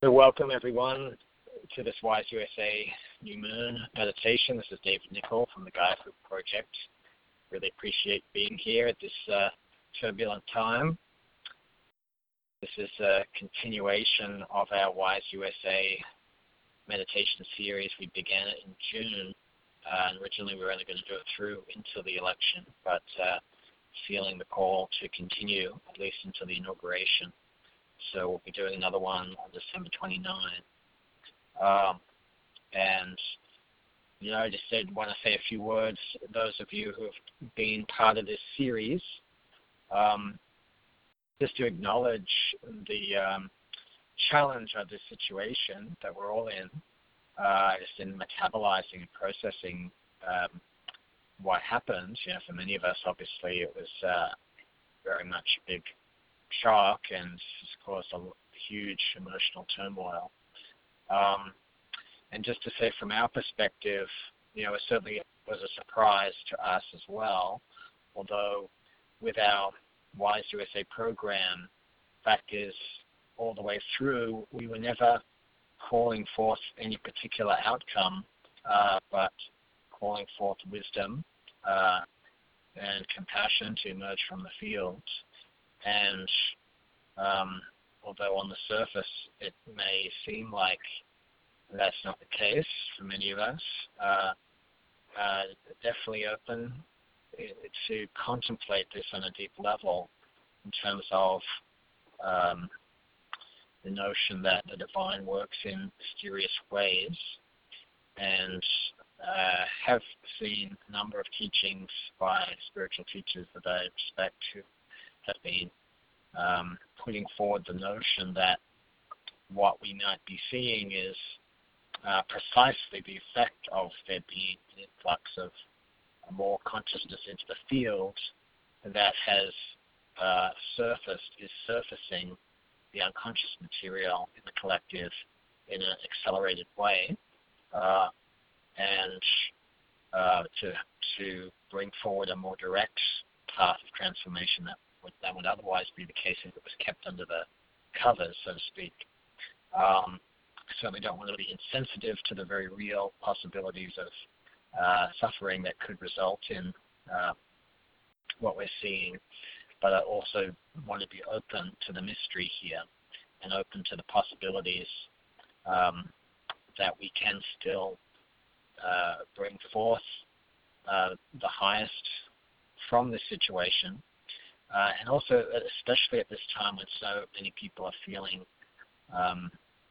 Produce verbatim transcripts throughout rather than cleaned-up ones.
So welcome everyone to this Wise U S A New Moon meditation. This is David Nichol from the Gaia Group Project. Really appreciate being here at this uh, turbulent time. This is a continuation of our Wise U S A meditation series. We began it in June, uh, and originally we were only going to do it through until the election, but uh, feeling the call to continue at least until the inauguration. So we'll be doing another one on December twenty-ninth. Um, and, you know, I just did want to say a few words. Those of you who have been part of this series, um, just to acknowledge the um, challenge of this situation that we're all in, uh, just in metabolizing and processing um, what happened. You know, for many of us, obviously, it was uh, very much a big shock and has caused a huge emotional turmoil. Um, and just to say from our perspective, you know, it certainly was a surprise to us as well, although with our Wise U S A program, fact is, all the way through, we were never calling forth any particular outcome, uh, but calling forth wisdom uh, and compassion to emerge from the field. And um, although on the surface it may seem like that's not the case for many of us, uh, uh, definitely open to contemplate this on a deep level in terms of um, the notion that the divine works in mysterious ways, and uh, have seen a number of teachings by spiritual teachers that I respect who have been um, putting forward the notion that what we might be seeing is uh, precisely the effect of there being an influx of more consciousness into the field that has uh, surfaced, is surfacing the unconscious material in the collective in an accelerated way, uh, and uh, to to bring forward a more direct path of transformation that would, that would otherwise be the case if it was kept under the covers, so to speak. Um, certainly don't want to be insensitive to the very real possibilities of uh, suffering that could result in uh, what we're seeing, but I also want to be open to the mystery here and open to the possibilities um, that we can still uh, bring forth uh, the highest from this situation. Uh, and also, especially at this time when so many people are feeling um,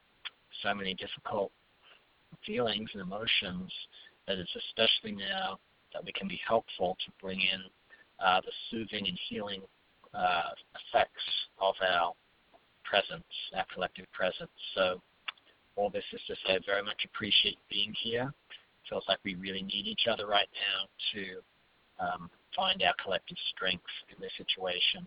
so many difficult feelings and emotions, that it's especially now that we can be helpful to bring in uh, the soothing and healing uh, effects of our presence, our collective presence. So all this is to say I very much appreciate being here. It feels like we really need each other right now to um, find our collective strength in this situation.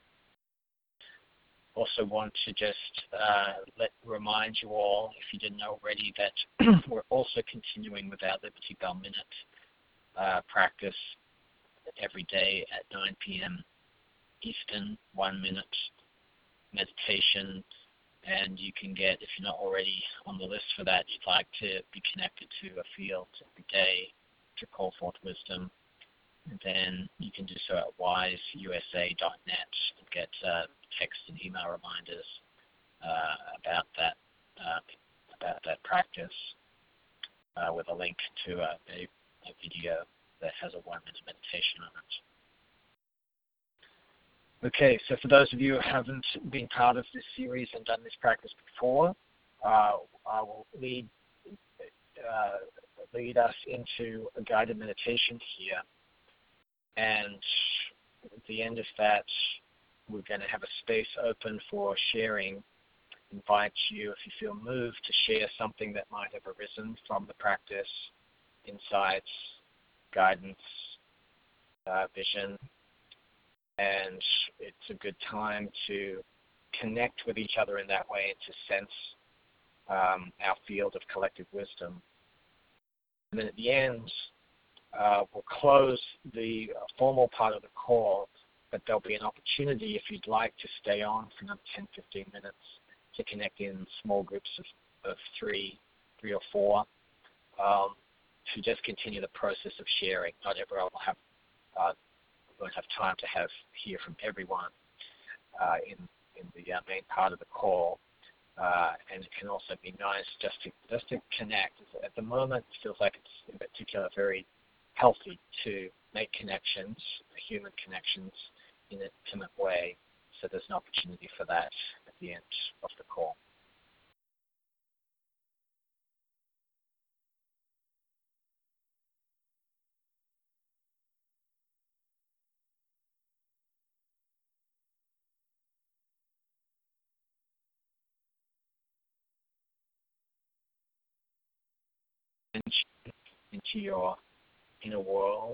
Also want to just uh, let remind you all, if you didn't know already, that we're also continuing with our Liberty Bell Minute uh, practice every day at nine p.m. Eastern, one minute meditation, and you can get, if you're not already on the list for that, you'd like to be connected to a field every day to call forth wisdom, then you can do so at wise U S A dot net and get uh, text and email reminders uh, about that uh, about that practice uh, with a link to a, a, a video that has a one-minute meditation on it. Okay, so for those of you who haven't been part of this series and done this practice before, uh, I will lead uh, lead us into a guided meditation here. And at the end of that, we're going to have a space open for sharing. Invite you, if you feel moved, to share something that might have arisen from the practice, insights, guidance, uh, vision. And it's a good time to connect with each other in that way and to sense um, our field of collective wisdom. And then at the end, Uh, we'll close the uh, formal part of the call, but there'll be an opportunity, if you'd like, to stay on for another ten, fifteen minutes to connect in small groups of, of three, three or four, um, to just continue the process of sharing. Not everyone will have uh, won't have time to have hear from everyone uh, in in the uh, main part of the call, uh, and it can also be nice just to just to connect. At the moment, it feels like it's in particular very healthy to make connections, human connections, in an intimate way. So there's an opportunity for that at the end of the call. Into your inner world,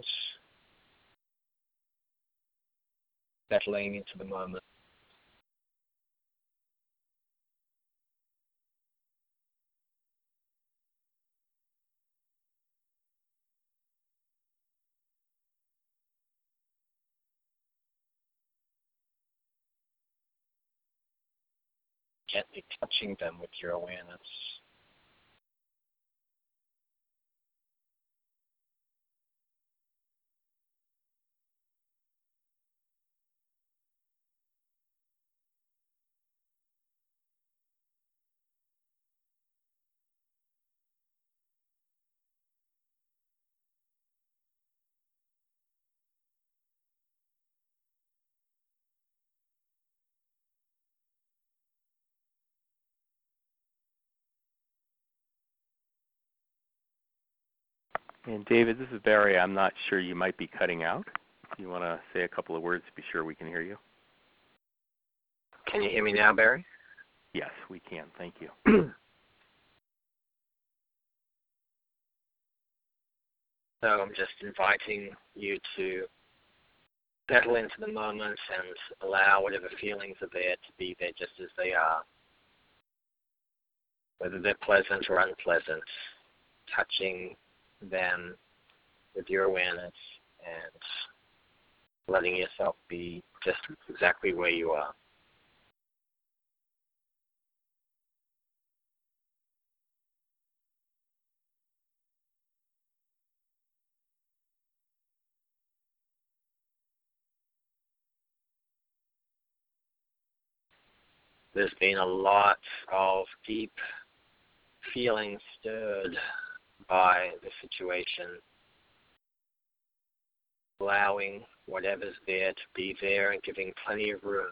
settling into the moment. Gently touching them with your awareness. And David, this is Barry. I'm not sure, you might be cutting out. You want to say a couple of words to be sure we can hear you? Can you hear me now, Barry? Yes, we can. Thank you. So I'm just inviting you to settle into the moment and allow whatever feelings are there to be there just as they are, whether they're pleasant or unpleasant, touching them with your awareness and letting yourself be just exactly where you are. There's been a lot of deep feelings stirred by the situation, allowing whatever's there to be there and giving plenty of room.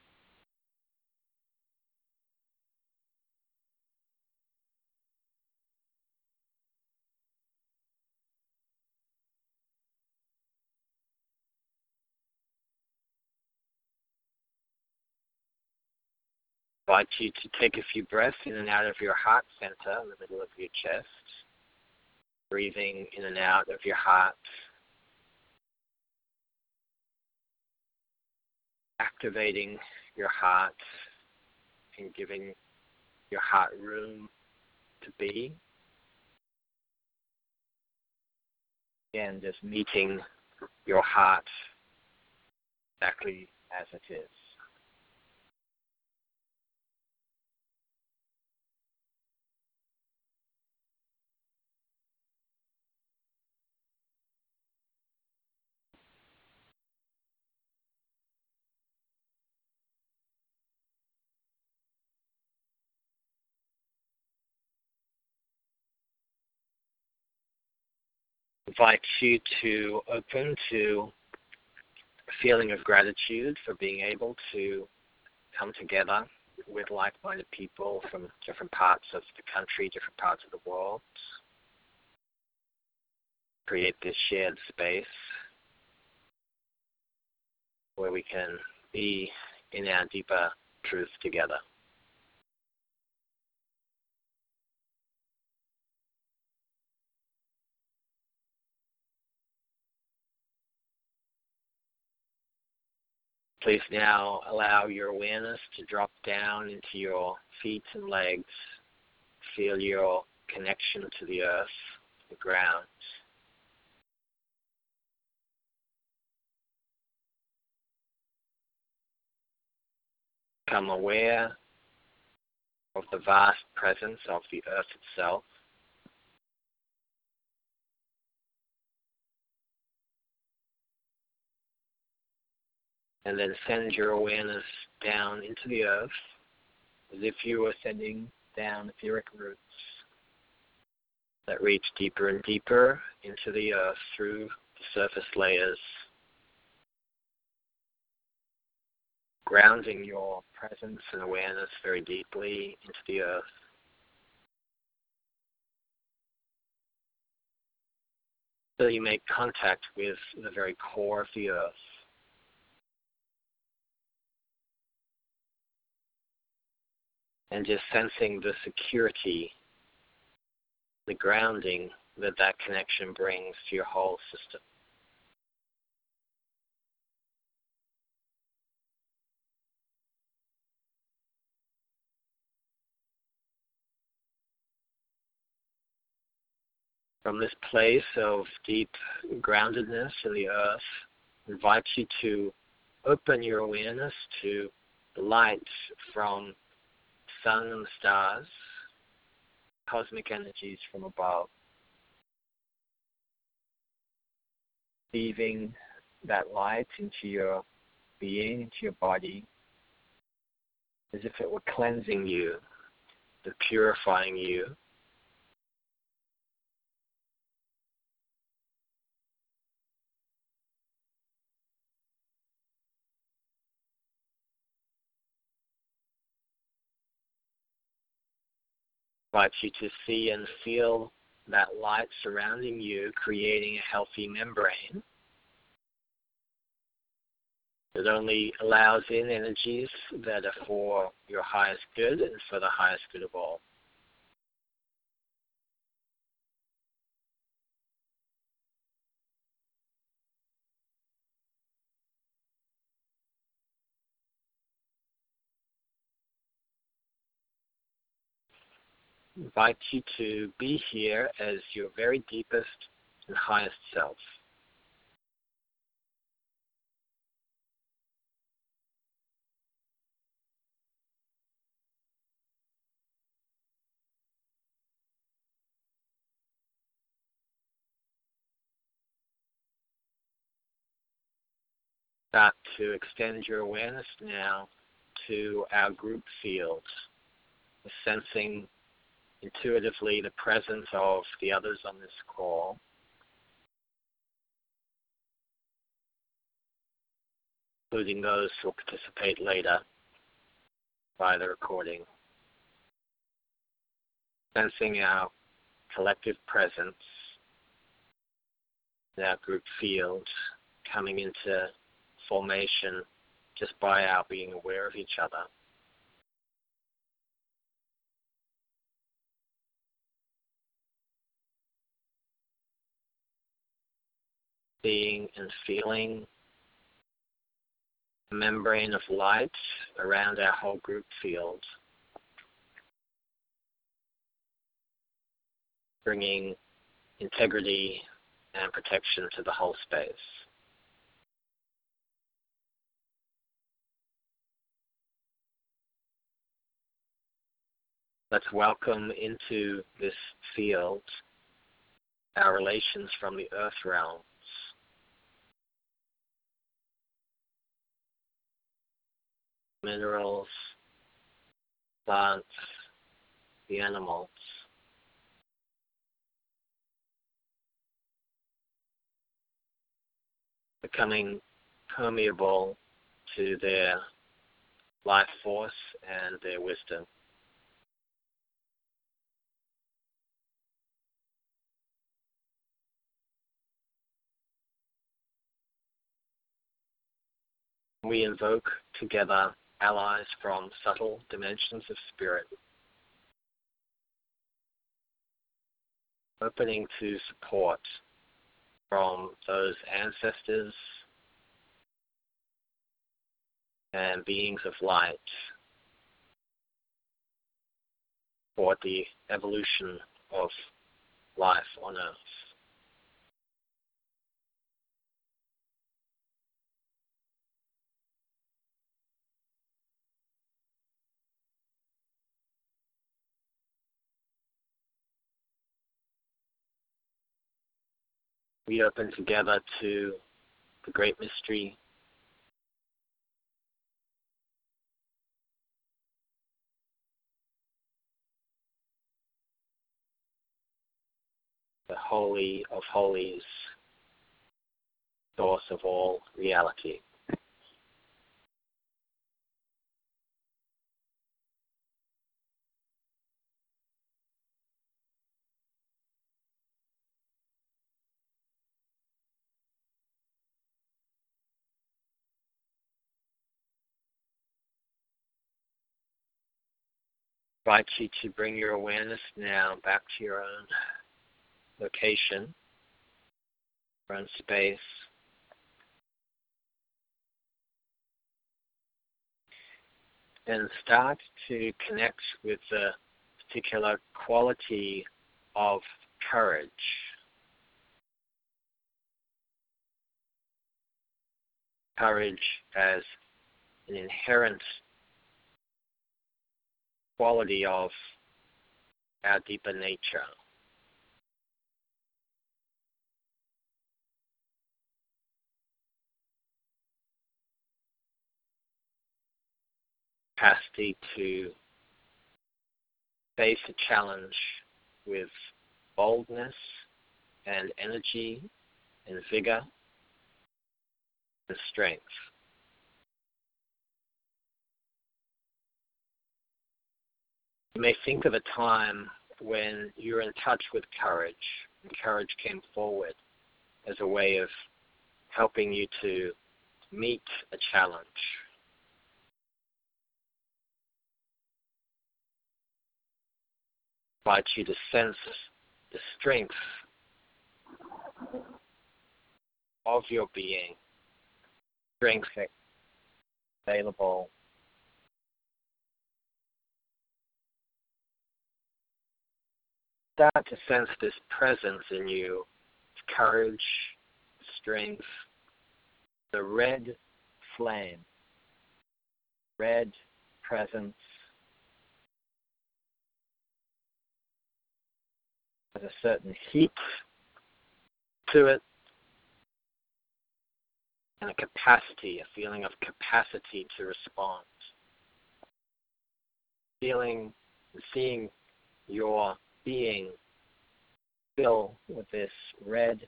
I invite you to take a few breaths in and out of your heart center in the middle of your chest, breathing in and out of your heart, activating your heart and giving your heart room to be. Again, just meeting your heart exactly as it is. Invite you to open to a feeling of gratitude for being able to come together with like-minded people from different parts of the country, different parts of the world, create this shared space where we can be in our deeper truth together. Please now allow your awareness to drop down into your feet and legs. Feel your connection to the earth, the ground. Become aware of the vast presence of the earth itself. And then send your awareness down into the earth as if you were sending down etheric roots that reach deeper and deeper into the earth through the surface layers, grounding your presence and awareness very deeply into the earth. So you make contact with the very core of the earth. And just sensing the security, the grounding that that connection brings to your whole system. From this place of deep groundedness in the earth, I invite you to open your awareness to the light from the sun and the stars, cosmic energies from above, weaving that light into your being, into your body, as if it were cleansing you, purifying you. I invite you to see and feel that light surrounding you, creating a healthy membrane that only allows in energies that are for your highest good and for the highest good of all. I invite you to be here as your very deepest and highest self. Start to extend your awareness now to our group fields, sensing intuitively the presence of the others on this call. Including those who will participate later by the recording. Sensing our collective presence, our group field coming into formation just by our being aware of each other. Seeing and feeling a membrane of light around our whole group field, bringing integrity and protection to the whole space. Let's welcome into this field our relations from the earth realms. Minerals, plants, the animals. Becoming permeable to their life force and their wisdom. We invoke together allies from subtle dimensions of spirit, opening to support from those ancestors and beings of light for the evolution of life on earth. we open together to the great mystery, the Holy of Holies, source of all reality. I invite you to bring your awareness now back to your own location, your own space. And start to connect with the particular quality of courage. Courage as an inherent quality of our deeper nature. Capacity to face a challenge with boldness and energy and vigor and strength. You may think of a time when you're in touch with courage, and courage came forward as a way of helping you to meet a challenge. I invite you to sense the strength of your being, strength available. Start to sense this presence in you, courage, strength, the red flame, red presence. There's a certain heat to it and a capacity, a feeling of capacity to respond. Feeling, seeing your being fill with this red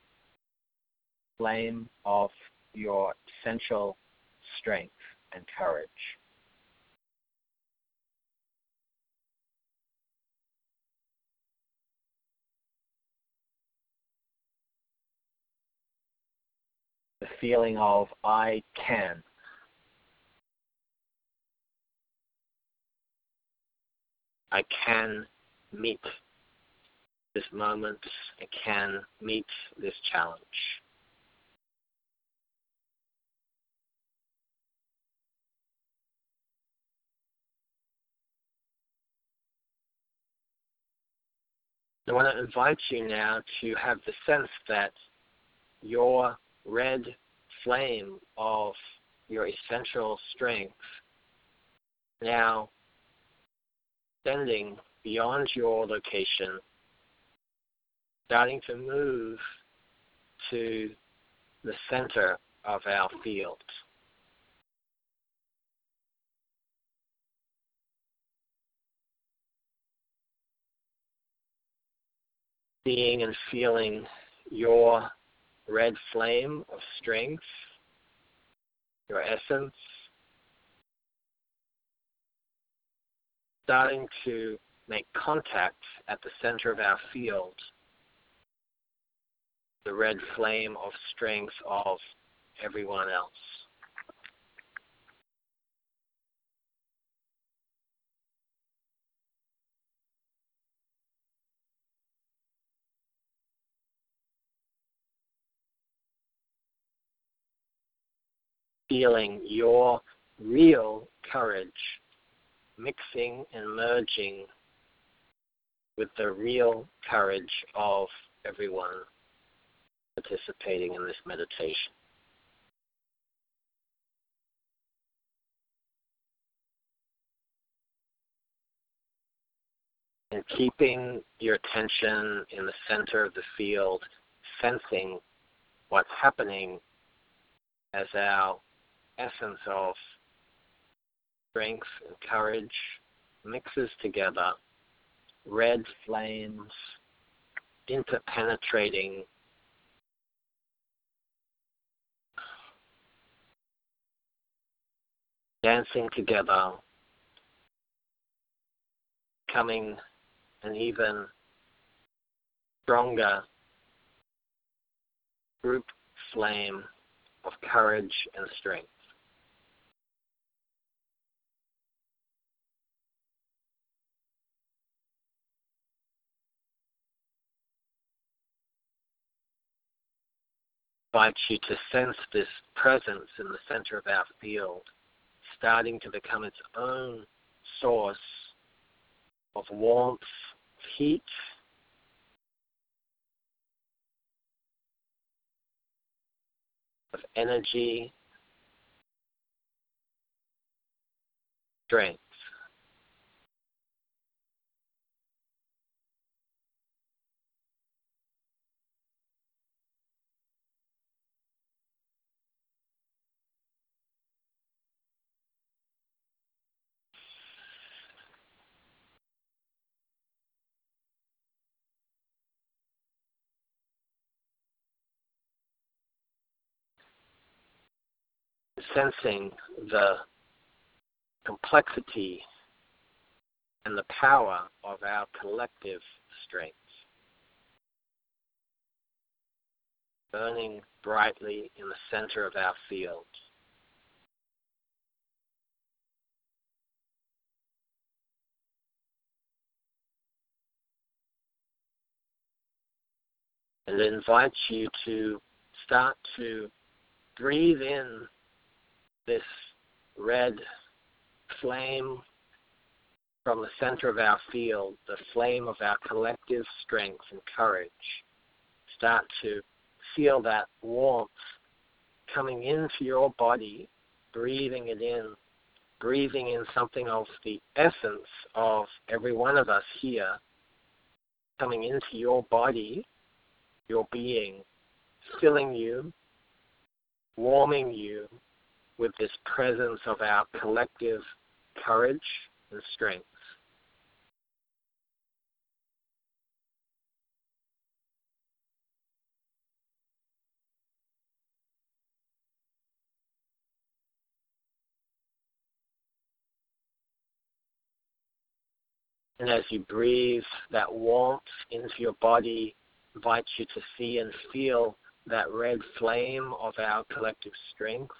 flame of your essential strength and courage. The feeling of I can. I can meet this moment. I can meet this challenge. I want to invite you now to have the sense that your red flame of your essential strength now extending beyond your location, starting to move to the center of our field. Seeing and feeling your red flame of strength, your essence, starting to make contact at the center of our field, the red flame of strength of everyone else. Feeling your real courage mixing and merging with the real courage of everyone participating in this meditation. And keeping your attention in the center of the field, sensing what's happening as our essence of strength and courage mixes together, red flames interpenetrating dancing together, becoming an even stronger group flame of courage and strength. I invite you to sense this presence in the center of our field, starting to become its own source of warmth, heat, of energy, strength. Sensing the complexity and the power of our collective strength, burning brightly in the center of our field. And it invites you to start to breathe in this red flame from the center of our field, the flame of our collective strength and courage. Start to feel that warmth coming into your body, breathing it in, breathing in something of the essence of every one of us here, coming into your body, your being, filling you, warming you with this presence of our collective courage and strength. And as you breathe that warmth into your body, invite you to see and feel that red flame of our collective strength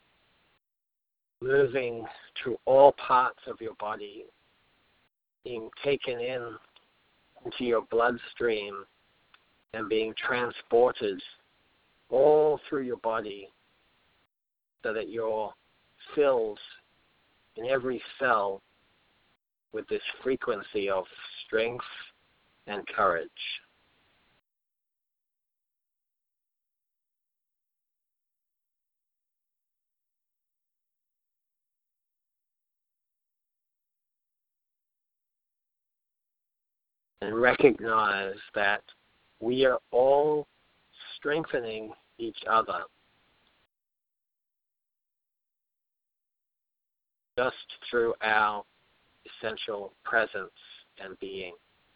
moving through all parts of your body, being taken in into your bloodstream and being transported all through your body so that you're filled in every cell with this frequency of strength and courage. And recognize that we are all strengthening each other just through our essential presence and being.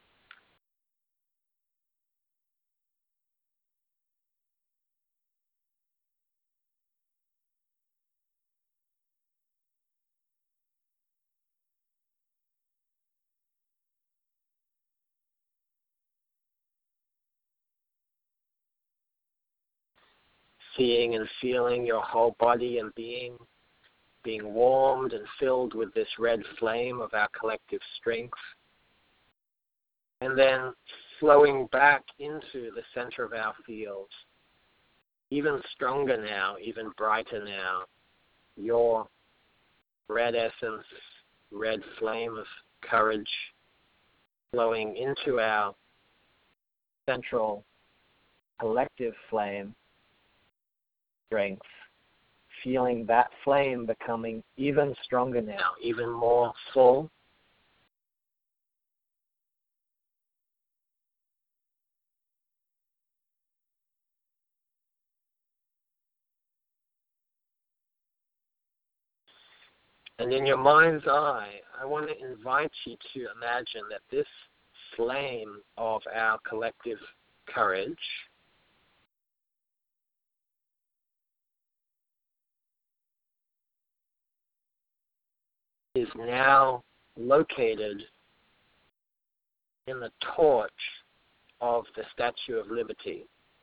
Seeing and feeling your whole body and being being warmed and filled with this red flame of our collective strength, and then flowing back into the center of our field, even stronger now, even brighter now, your red essence, red flame of courage flowing into our central collective flame, strength, feeling that flame becoming even stronger now, even more full. And in your mind's eye, I want to invite you to imagine that this flame of our collective courage is now located in the torch of the Statue of Liberty.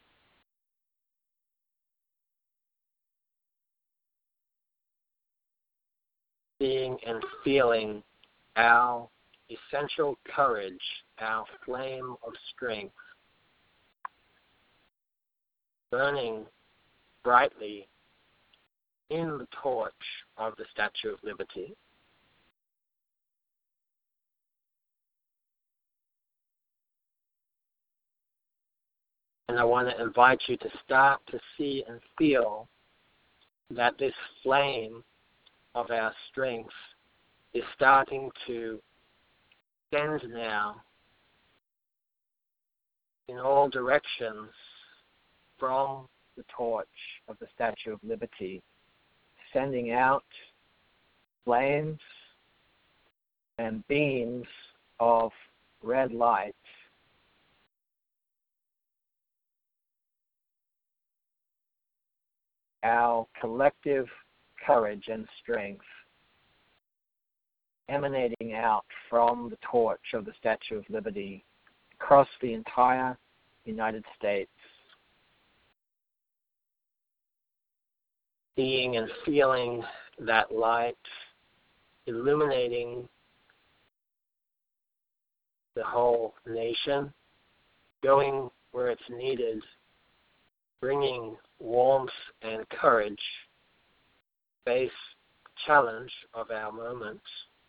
Seeing and feeling our essential courage, our flame of strength, burning brightly in the torch of the Statue of Liberty. And I want to invite you to start to see and feel that this flame of our strength is starting to extend now in all directions from the torch of the Statue of Liberty, sending out flames and beams of red light our collective courage and strength emanating out from the torch of the Statue of Liberty across the entire United States, seeing and feeling that light illuminating the whole nation, going where it's needed, bringing warmth and courage, face challenge of our moment.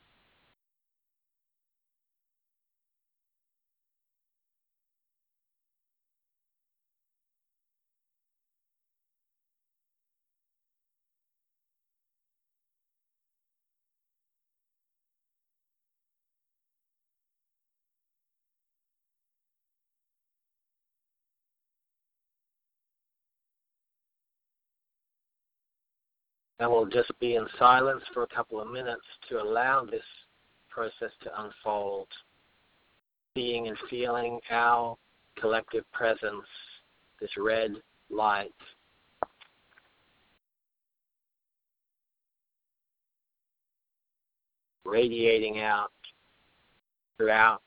And we'll just be in silence for a couple of minutes to allow this process to unfold, seeing and feeling our collective presence, this red light. Radiating out throughout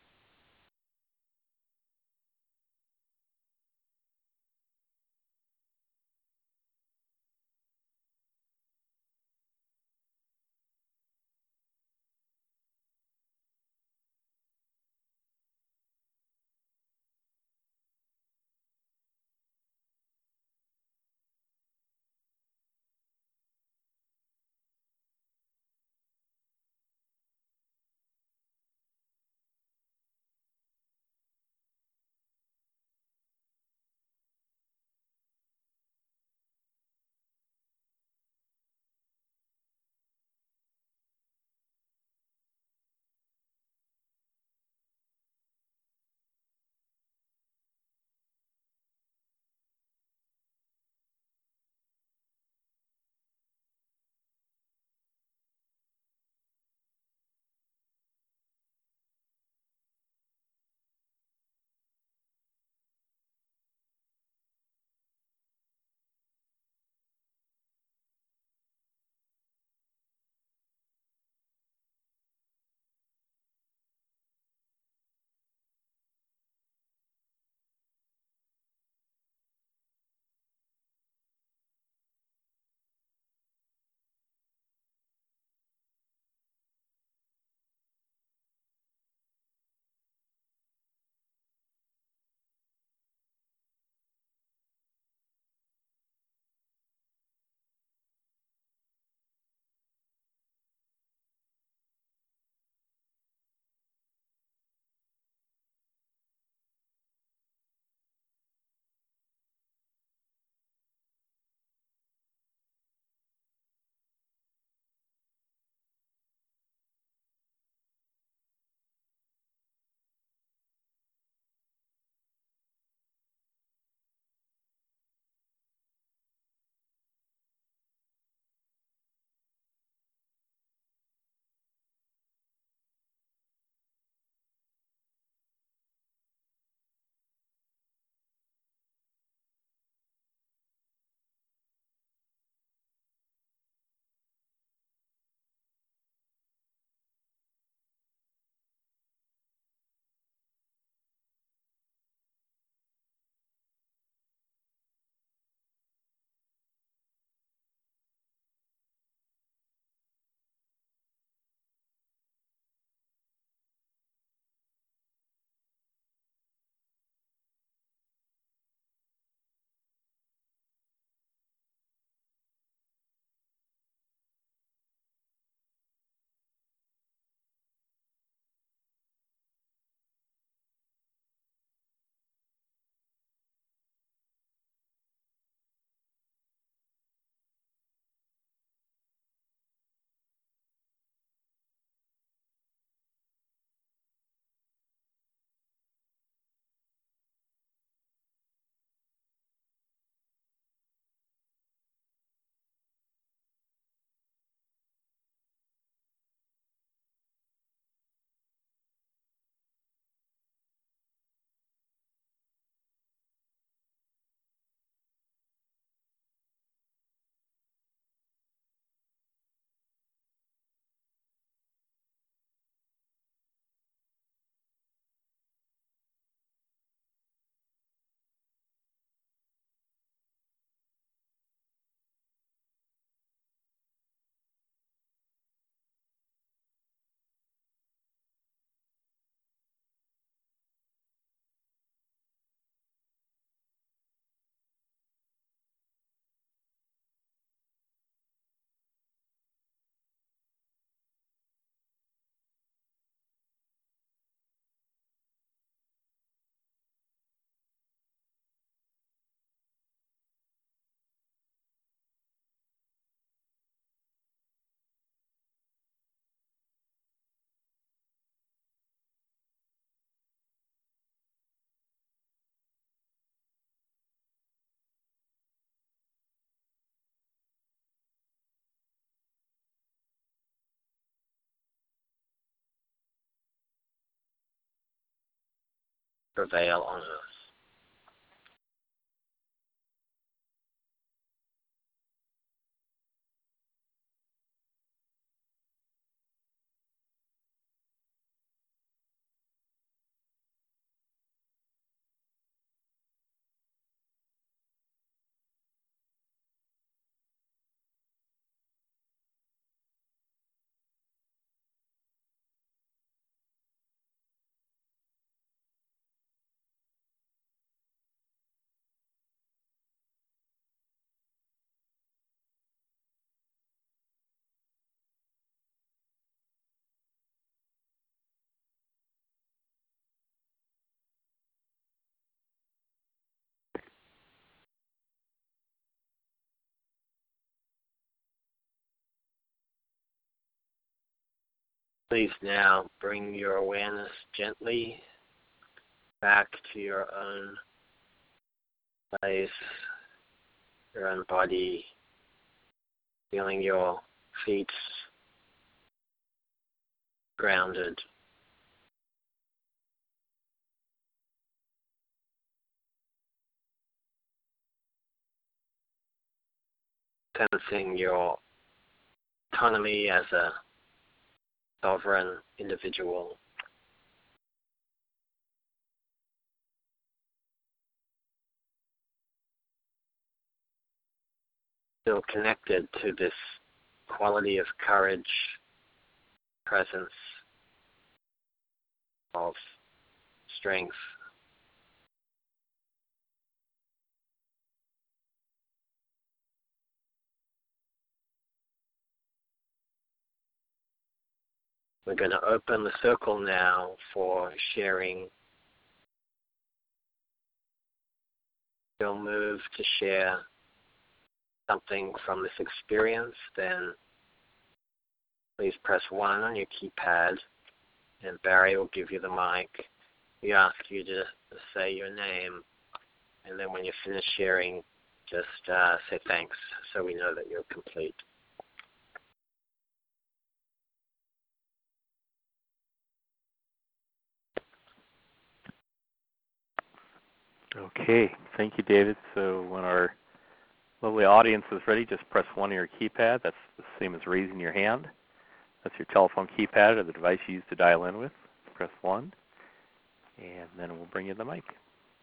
prevail on earth. Please now bring your awareness gently back to your own place, your own body, feeling your feet grounded. Sensing your autonomy as a sovereign individual. Still connected to this quality of courage, presence, of strength. We're going to open the circle now for sharing. Feel moved to share something from this experience, then please press one on your keypad and Barry will give you the mic. We ask you to say your name, and then when you finish sharing, just uh, say thanks so we know that you're complete. Okay, thank you, David. So when our lovely audience is ready, just press one on your keypad. That's the same as raising your hand. That's your telephone keypad or the device you use to dial in with. Press one, and then we'll bring you the mic.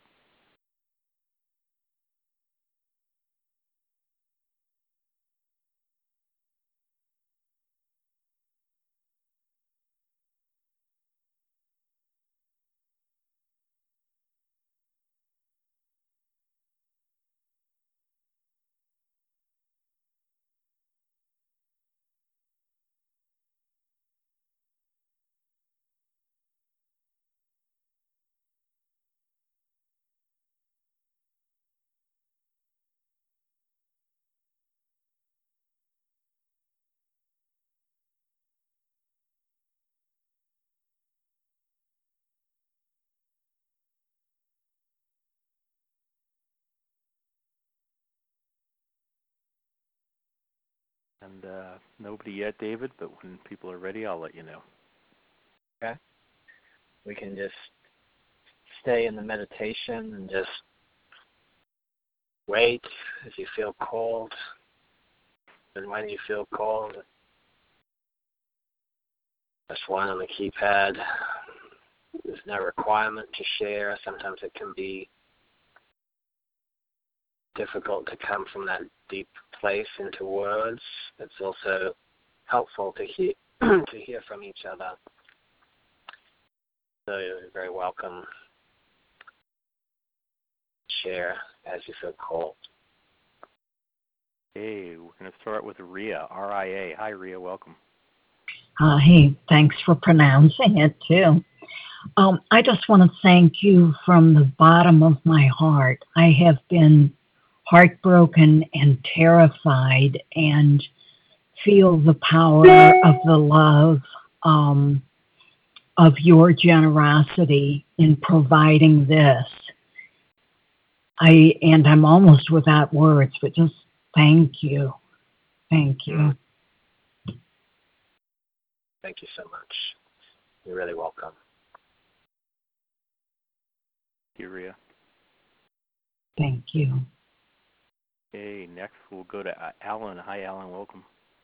And uh, nobody yet, David, but when people are ready, I'll let you know. Okay. We can just stay in the meditation and just wait as you feel called. And when you feel called, press one on the keypad. There's no requirement to share. Sometimes it can be difficult to come from that deep place into words. It's also helpful to hear to hear from each other. So you're very welcome to share as you feel called. Okay, we're going to start with Ria, R I A. Hi, Ria, welcome. Uh, hey, thanks for pronouncing it, too. Um, I just want to thank you from the bottom of my heart. I have been heartbroken and terrified and feel the power of the love um, of your generosity in providing this. I and I'm almost without words, but just thank you. Thank you. Thank you so much. You're really welcome. you, Rhea. Thank you. Okay, next we'll go to Alan. Hi, Alan. Welcome.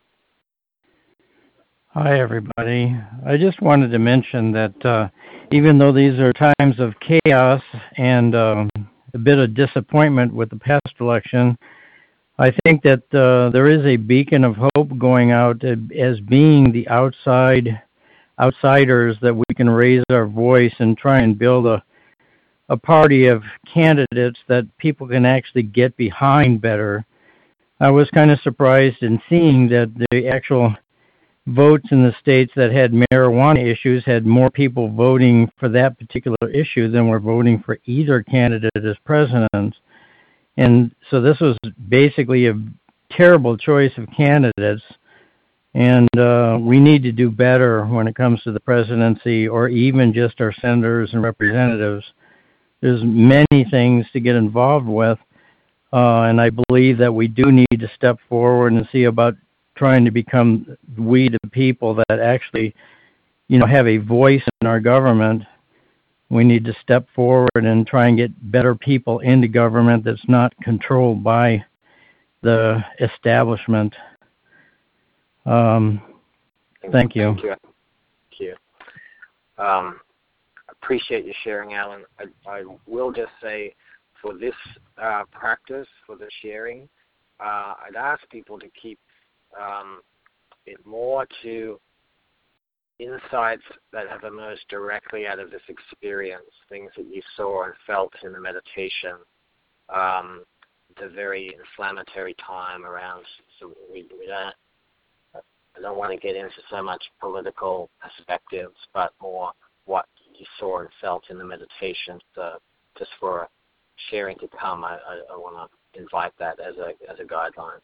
Hi, everybody. I just wanted to mention that uh, even though these are times of chaos and um, a bit of disappointment with the past election, I think that uh, there is a beacon of hope going out as being the outside outsiders that we can raise our voice and try and build a, a party of candidates that people can actually get behind better. I was kind of surprised in seeing that the actual votes in the states that had marijuana issues had more people voting for that particular issue than were voting for either candidate as president. And so this was basically a terrible choice of candidates, and uh, we need to do better when it comes to the presidency or even just our senators and representatives. There's many things to get involved with, uh, and I believe that we do need to step forward and see about trying to become we the people that actually, you know, have a voice in our government. We need to step forward and try and get better people into government that's not controlled by the establishment. Um, thank you. Thank you. Thank you. Um, appreciate you sharing, Alan. I, I will just say for this uh, practice, for the sharing, uh, I'd ask people to keep um, it more to insights that have emerged directly out of this experience, things that you saw and felt in the meditation, um, the very inflammatory time around. So we, we don't, I don't want to get into so much political perspectives, but more what you saw and felt in the meditation. So just for sharing to come, I, I, I want to invite that as a as a guideline.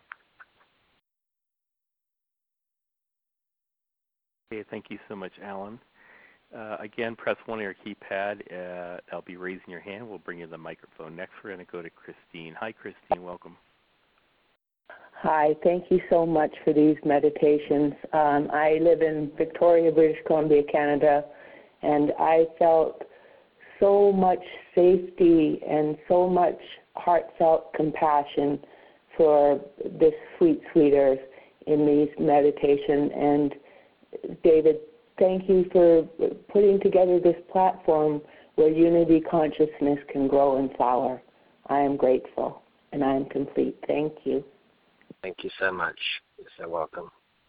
Okay, thank you so much, Alan. Uh, again, press one on your keypad. Uh, that'll be raising your hand. We'll bring you the microphone. Next, we're going to go to Christine. Hi, Christine. Welcome. Hi. Thank you so much for these meditations. Um, I live in Victoria, British Columbia, Canada, and I felt so much safety and so much heartfelt compassion for this sweet, sweet earth in these meditations. And David, thank you for putting together this platform where unity consciousness can grow and flower. I am grateful, and I am complete. Thank you. Thank you so much. You're so welcome.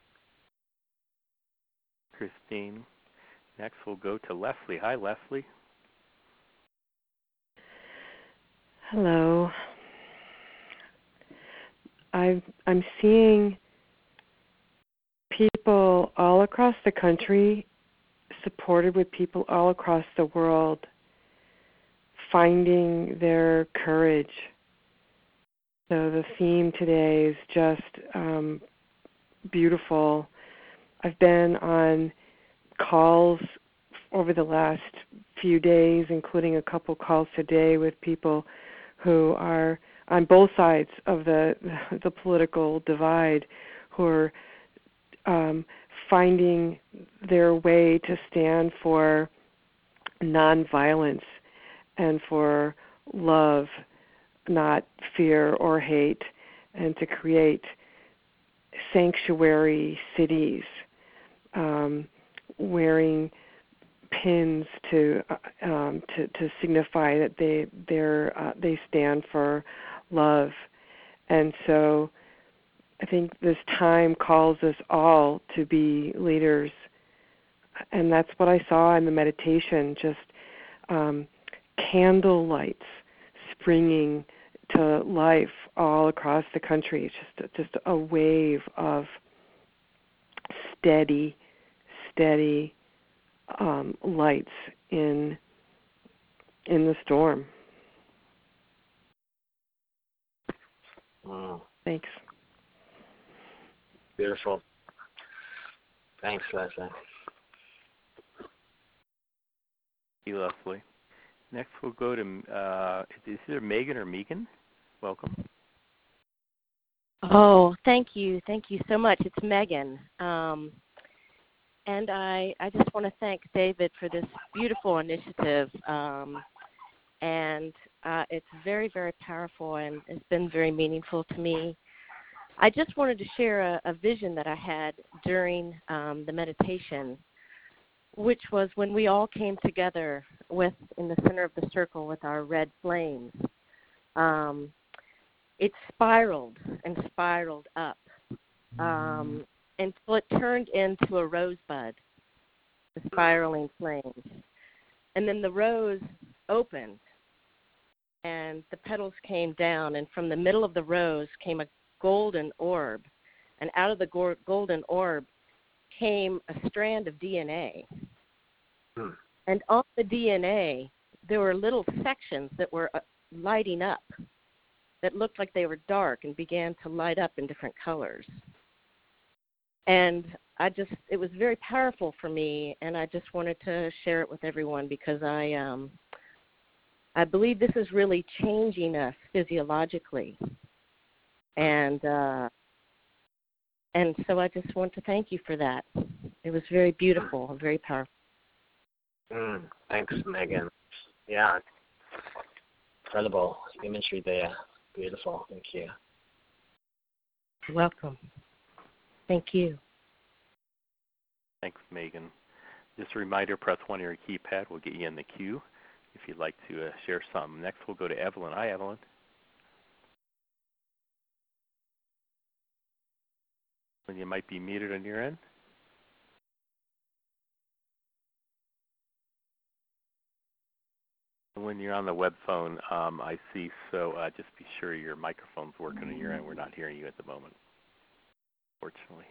Christine. Next, we'll go to Leslie. Hi, Leslie. Hello. I've, I'm seeing people all across the country, supported with people all across the world, finding their courage. So the theme today is just um, beautiful. I've been on calls over the last few days, including a couple calls today with people who are on both sides of the the political divide, who are um, finding their way to stand for nonviolence and for love, not fear or hate, and to create sanctuary cities, um, wearing pins to uh, um, to to signify that they they're uh, they stand for love. And so I think this time calls us all to be leaders, and that's what I saw in the meditation. Just um, candle lights springing to life all across the country. It's just just a wave of steady, steady um, lights in in the storm. Mm. Thanks. Beautiful. Thanks, Leslie. Thank you, Leslie. Next, we'll go to, uh, is either Megan or Megan? Welcome. Oh, thank you. Thank you so much. It's Megan. Um, and I, I just want to thank David for this beautiful initiative. Um, and uh, it's very, very powerful, and it's been very meaningful to me. I just wanted to share a, a vision that I had during um, the meditation, which was when we all came together with in the center of the circle with our red flames. Um, it spiraled and spiraled up um, until it turned into a rosebud, the spiraling flames. And then the rose opened, and the petals came down, and from the middle of the rose came a golden orb, and out of the go- golden orb came a strand of D N A. Hmm. And on the D N A, there were little sections that were uh, lighting up, that looked like they were dark and began to light up in different colors. And I just, it was very powerful for me, and I just wanted to share it with everyone because I, um, I believe this is really changing us physiologically. And uh, and so I just want to thank you for that. It was very beautiful and very powerful. Mm, thanks, Megan. Yeah, incredible imagery there. Beautiful. Thank you. You're welcome. Thank you. Thanks, Megan. Just a reminder, press one on your keypad. We'll get you in the queue if you'd like to uh, share something. Next, we'll go to Evelyn. Hi, Evelyn. When you might be muted on your end. When you're on the web phone, um, I see, so uh, just be sure your microphone's working on your end. We're not hearing you at the moment, fortunately.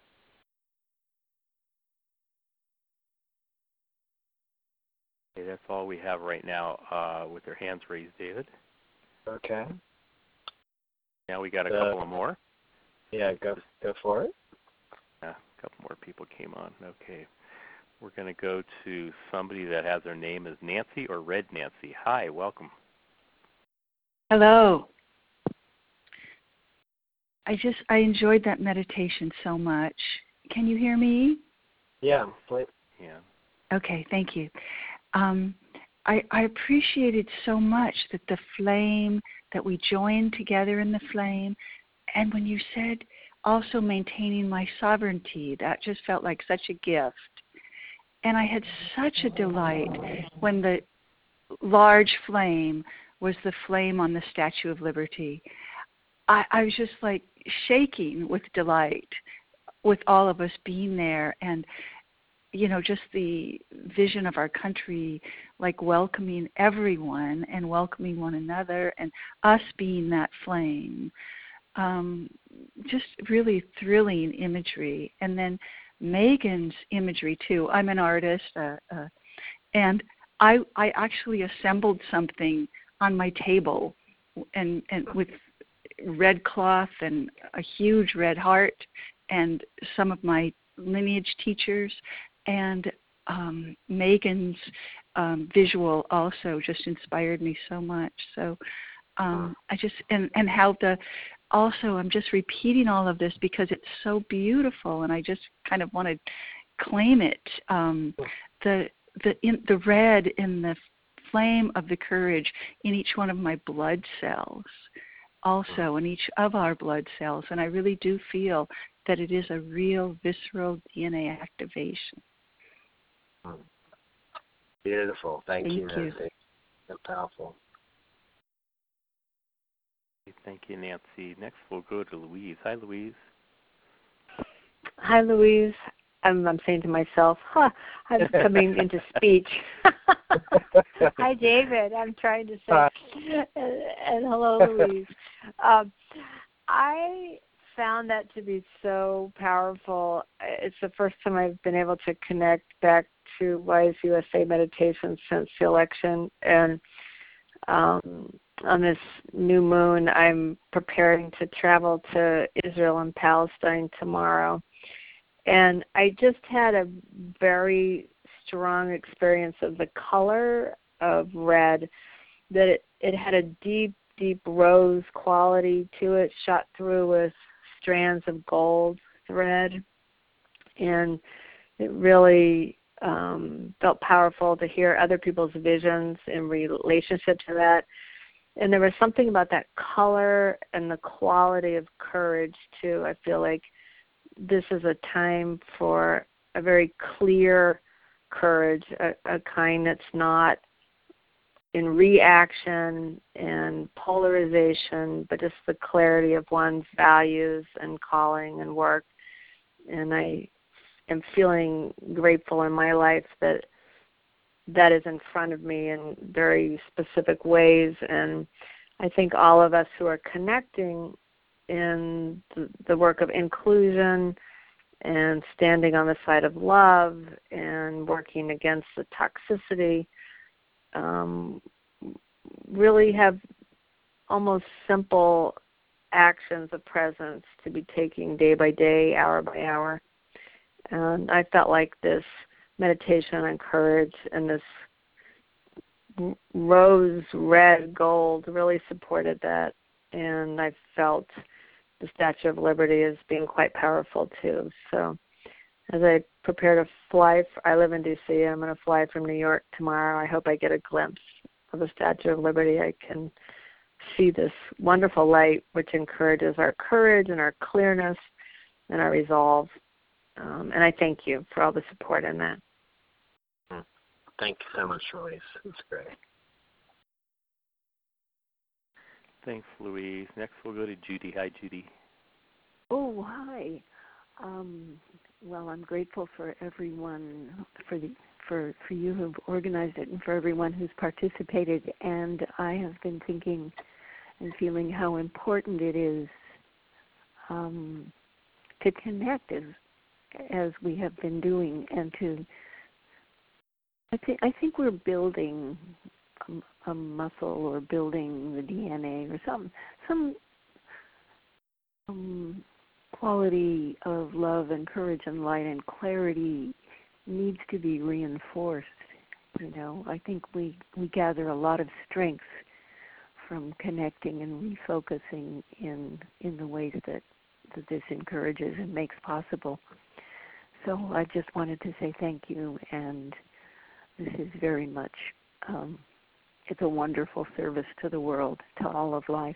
Okay, that's all we have right now uh, with their hands raised, David. Okay. Now we got a uh, couple of more. Yeah, go, go for it. Yeah, a couple more people came on. Okay. We're going to go to somebody that has their name as Nancy or Red Nancy. Hi, welcome. Hello. I just, I enjoyed that meditation so much. Can you hear me? Yeah, please. Yeah. Okay, thank you. Um, I, I appreciated so much that the flame, that we joined together in the flame, and when you said also maintaining my sovereignty, that just felt like such a gift. And I had such a delight when the large flame was the flame on the Statue of Liberty. I, I was just like shaking with delight with all of us being there, and, you know, just the vision of our country, like welcoming everyone and welcoming one another and us being that flame. Um, just really thrilling imagery. And then Megan's imagery too. I'm an artist, uh, uh, and I I actually assembled something on my table, and and with red cloth and a huge red heart, and some of my lineage teachers, and um, Megan's um, visual also just inspired me so much. So um, I just and and how the Also, I'm just repeating all of this because it's so beautiful, and I just kind of want to claim it. Um, the the in, the red in the flame of the courage in each one of my blood cells, also in each of our blood cells, and I really do feel that it is a real visceral D N A activation. Beautiful. Thank, Thank you, you. Nancy. So powerful. Thank you, Nancy. Next, we'll go to Louise. Hi, Louise. Hi, Louise. I'm, I'm saying to myself, huh, I'm coming into speech. Hi, David. I'm trying to say, and, and hello, Louise. Um, I found that to be so powerful. It's the first time I've been able to connect back to Wise U S A meditation since the election, and um, on this new moon, I'm preparing to travel to Israel and Palestine tomorrow. And I just had a very strong experience of the color of red, that it, it had a deep, deep rose quality to it, shot through with strands of gold thread. And it really um, felt powerful to hear other people's visions in relationship to that. And there was something about that color and the quality of courage, too. I feel like this is a time for a very clear courage, a, a kind that's not in reaction and polarization, but just the clarity of one's values and calling and work. And I am feeling grateful in my life that that is in front of me in very specific ways. And I think all of us who are connecting in the, the work of inclusion and standing on the side of love and working against the toxicity um, really have almost simple actions of presence to be taking day by day, hour by hour. And I felt like this meditation on courage and this rose red gold really supported that. And I felt the Statue of Liberty as being quite powerful too. So as I prepare to fly, I live in D C, I'm going to fly from New York tomorrow. I hope I get a glimpse of the Statue of Liberty. I can see this wonderful light which encourages our courage and our clearness and our resolve. Um, and I thank you for all the support in that. Thank you so much, Louise. It's great. Thanks, Louise. Next we'll go to Judy. Hi, Judy. Oh, hi. Um, well, I'm grateful for everyone, for the for, for you who've organized it and for everyone who's participated. And I have been thinking and feeling how important it is um, to connect as, as we have been doing, and to I think I think we're building a, a muscle or building the D N A or some some um, quality of love and courage and light and clarity needs to be reinforced. You know, I think we, we gather a lot of strength from connecting and refocusing in in the ways that, that this encourages and makes possible. So I just wanted to say thank you, and this is very much, um, it's a wonderful service to the world, to all of life.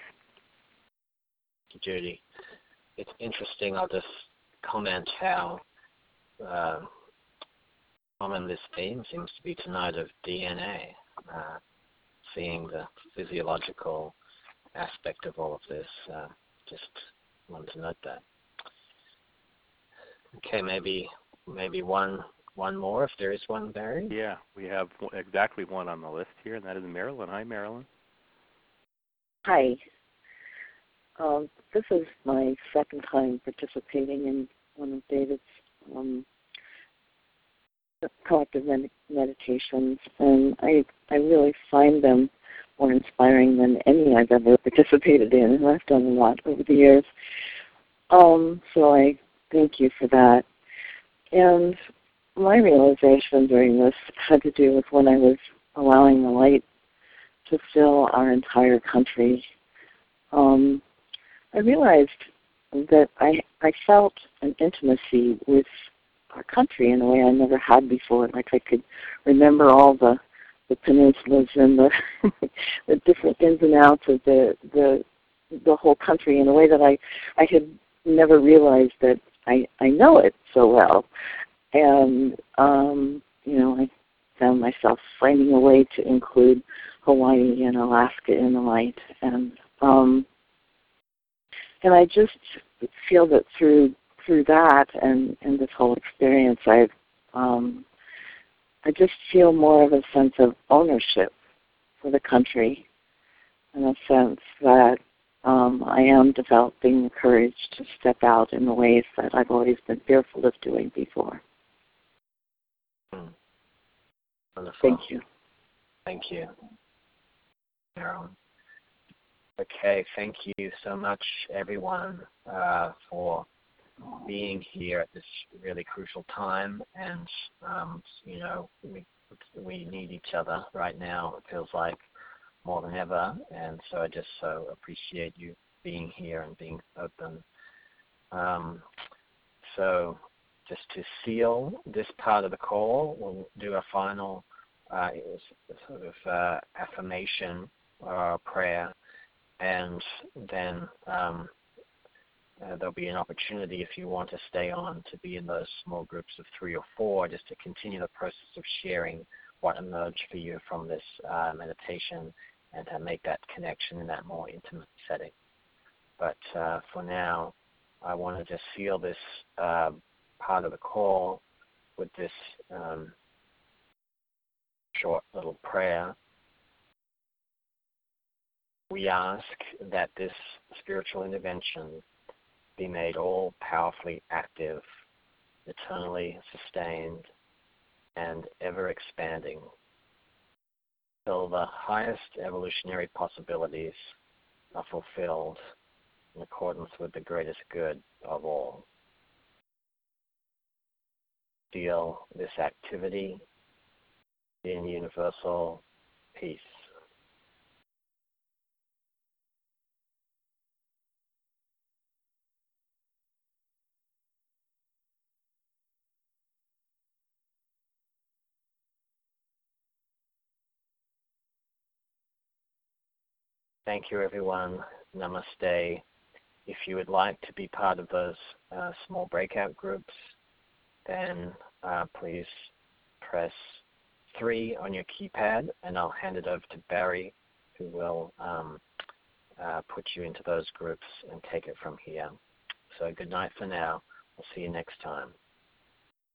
Judy, it's interesting, I'll just comment how uh, common this theme seems to be tonight of D N A, uh, seeing the physiological aspect of all of this. Uh, just wanted to note that. Okay, maybe maybe one one more, if there is one, Barry. Yeah, we have exactly one on the list here, and that is Marilyn. Hi, Marilyn. Hi. Um, this is my second time participating in one of David's um, collective med- meditations, and I I really find them more inspiring than any I've ever participated in, and I've done a lot over the years. Um, so I thank you for that. And my realization during this had to do with when I was allowing the light to fill our entire country. Um, I realized that I I felt an intimacy with our country in a way I never had before. Like I could remember all the, the peninsulas and the the different ins and outs of the, the the whole country in a way that I, I had never realized that I, I know it so well. And, um, you know, I found myself finding a way to include Hawaii and Alaska in the light. And um, and I just feel that through through that and, and this whole experience, I've um, I just feel more of a sense of ownership for the country, in a sense that um, I am developing the courage to step out in the ways that I've always been fearful of doing before. Hmm. Wonderful. Thank you. Thank you, Marilyn. Okay, thank you so much, everyone, uh, for being here at this really crucial time. And, um, you know, we, we need each other right now, it feels like, more than ever. And so I just so appreciate you being here and being open. Um, so just to seal this part of the call, we'll do a final uh, sort of uh, affirmation or prayer, and then um, uh, there'll be an opportunity if you want to stay on to be in those small groups of three or four, just to continue the process of sharing what emerged for you from this uh, meditation and to make that connection in that more intimate setting. But uh, for now, I want to just seal this uh, part of the call with this um, short little prayer. We ask that this spiritual intervention be made all powerfully active, eternally sustained, and ever expanding, till the highest evolutionary possibilities are fulfilled in accordance with the greatest good of all. Feel this activity in universal peace. Thank you, everyone. Namaste. If you would like to be part of those uh, small breakout groups, then uh, please press three on your keypad, and I'll hand it over to Barry, who will um, uh, put you into those groups and take it from here. So good night for now. We'll see you next time.